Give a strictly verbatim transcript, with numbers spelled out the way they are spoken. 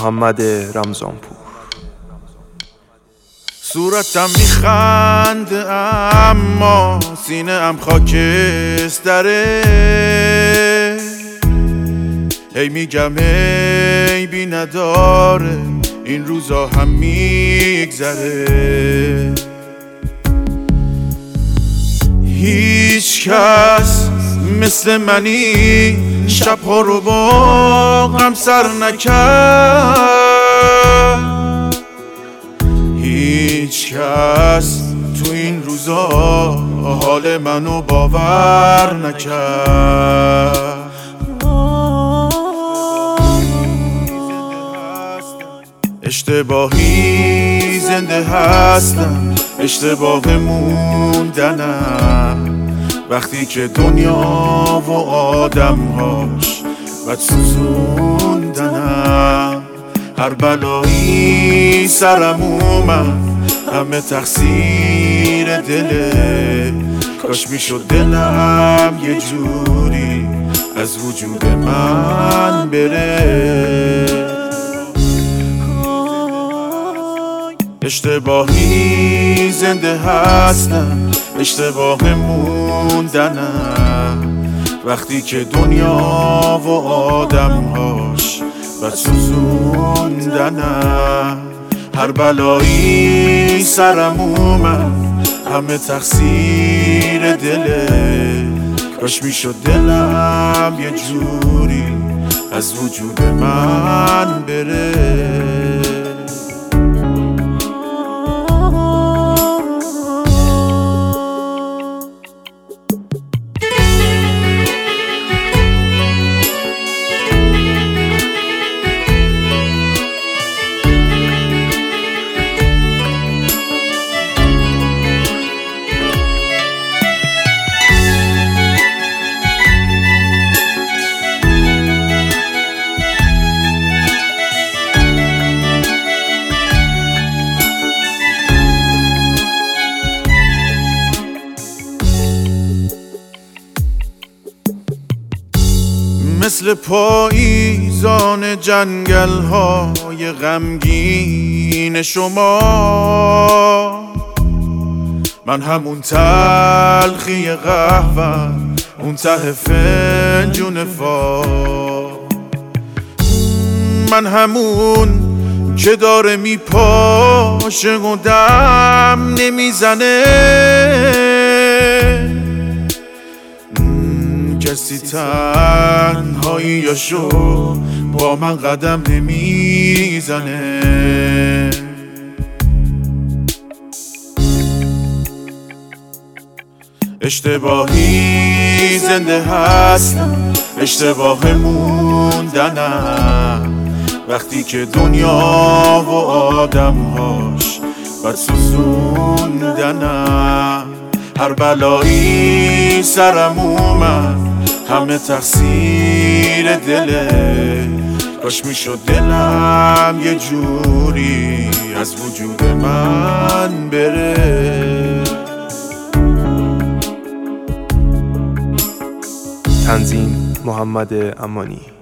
محمد رمضانپور. صورتم میخنده اما سینه ام خاکستره، هی میگم ای بی نداره این روزا هم میگذره. هیچ کس مثل منی شبها رو با غم سر نکرد، هیچ کس تو این روزا حال منو باور نکرد. اشتباهی زنده هستم، اشتباه موندنم، وقتی که دنیا و آدمهاش بد سوزوندنم. هر بلایی سرم اومد همه تقصیر دله، کاش میشد دلم یه جوری از وجود من بره. اشتباهی زنده هستم، اشتباه موندنم، وقتی که دنیا و آدمهاش بد سوزوندنم. هر بلایی سرم اومد همه تقصیر دله، کاش میشد دلم یه جوری از وجود من بره. مثل پاییزان جنگل های غمگین شما، من همون تلخی قهوه اون ته فنجون فا، من همون که داره میپاشه و دم نمیزنه، کسی تنهاییاشو با من قدم نمیزنه. اشتباهی زنده هستم، اشتباه موندنم، وقتی که دنیا و آدمهاش بد سوزوندنم. هر بلایی سرم اومد همه تقصیر دله، کاش میشد دلم یه جوری از وجود من بره. تنظیم محمد امانی.